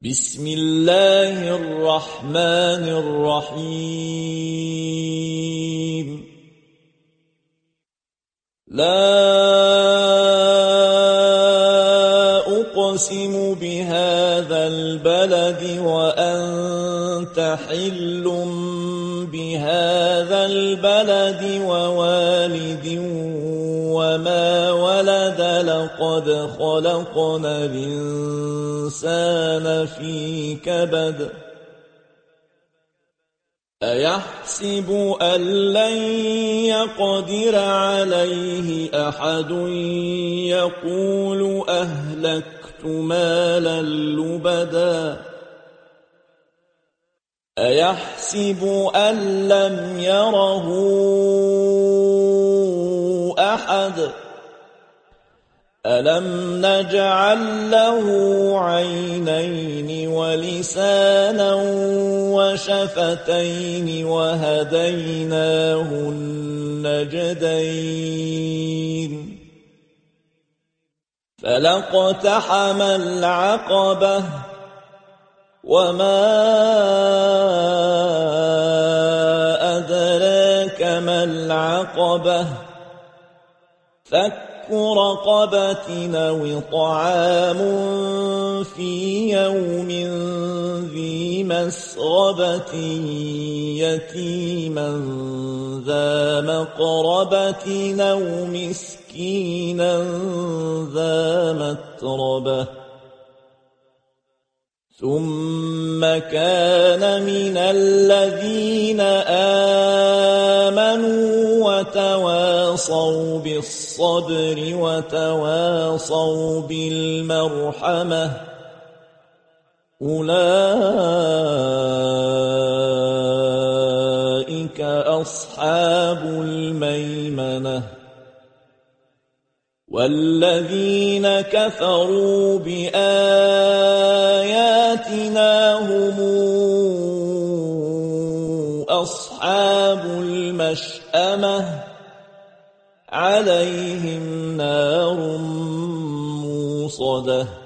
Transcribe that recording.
بسم الله الرحمن الرحيم لا أقسم بهذا البلد وأنت حل بهذا البلد ووالد وما ولد لقد خلقنا الإنسان في كبد أيحسب أن لن يقدر عليه أحد يقول أهلكت مالا لبدا أيحسب أن لم يره أحد ألم نجعل له عينين ولسانا وشفتين وهديناه النجدين فلاقتحم العقبة وما أدراك ما العقبة فك رقبة أو طعام في يوم ذي مسغبة يتيما ذا مقربة أو مسكينا ذا متربة ثم كان من الذين آمنوا وتواصوا بالصبر وتواصوا بالمرحمة أولئك أصحاب الميمنة والذين كفروا بآياتنا هم أصحاب المشأمة عليهم نار موصدة